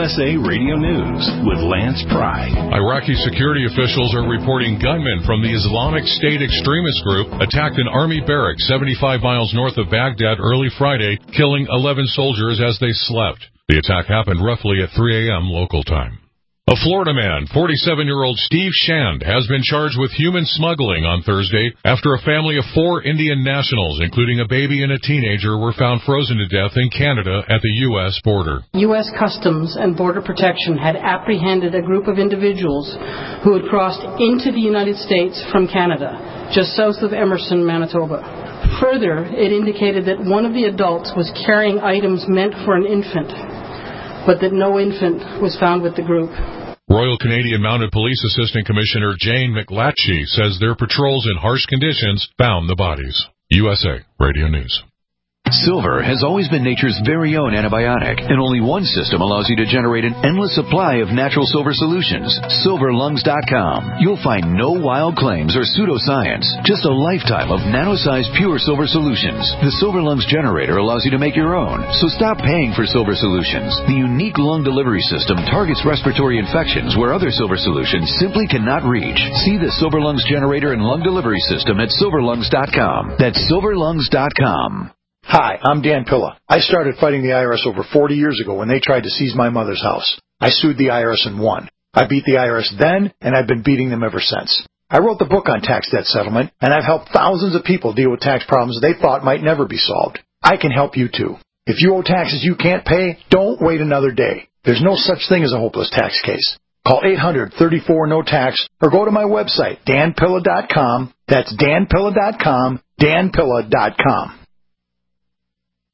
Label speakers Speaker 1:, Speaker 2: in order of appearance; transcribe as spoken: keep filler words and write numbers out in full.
Speaker 1: S A Radio News with Lance Pry.
Speaker 2: Iraqi security officials are reporting gunmen from the Islamic State extremist group attacked an army barracks seventy-five miles north of Baghdad early Friday, killing eleven soldiers as they slept. The attack happened roughly at three a.m. local time. A Florida man, forty-seven-year-old Steve Shand, has been charged with human smuggling on Thursday after a family of four Indian nationals, including a baby and a teenager, were found frozen to death in Canada at the U S border.
Speaker 3: U S Customs and Border Protection had apprehended a group of individuals who had crossed into the United States from Canada, just south of Emerson, Manitoba. Further, it indicated that one of the adults was carrying items meant for an infant, but that no infant was found with the group.
Speaker 2: Royal Canadian Mounted Police Assistant Commissioner Jane McLatchie says their patrols in harsh conditions found the bodies. U S A Radio News.
Speaker 4: Silver has always been nature's very own antibiotic, and only one system allows you to generate an endless supply of natural silver solutions. silver lungs dot com. You'll find no wild claims or pseudoscience, just a lifetime of nano-sized pure silver solutions. The Silver Lungs generator allows you to make your own, so stop paying for silver solutions. The unique lung delivery system targets respiratory infections where other silver solutions simply cannot reach. See the Silver Lungs generator and lung delivery system at silver lungs dot com. That's silver lungs dot com.
Speaker 5: Hi, I'm Dan Pilla. I started fighting the I R S over forty years ago when they tried to seize my mother's house. I sued the I R S and won. I beat the I R S then, and I've been beating them ever since. I wrote the book on tax debt settlement, and I've helped thousands of people deal with tax problems they thought might never be solved. I can help you too. If you owe taxes you can't pay, don't wait another day. There's no such thing as a hopeless tax case. Call eight hundred, thirty-four, no tax or go to my website, dan pilla dot com. That's dan pilla dot com, dan pilla dot com.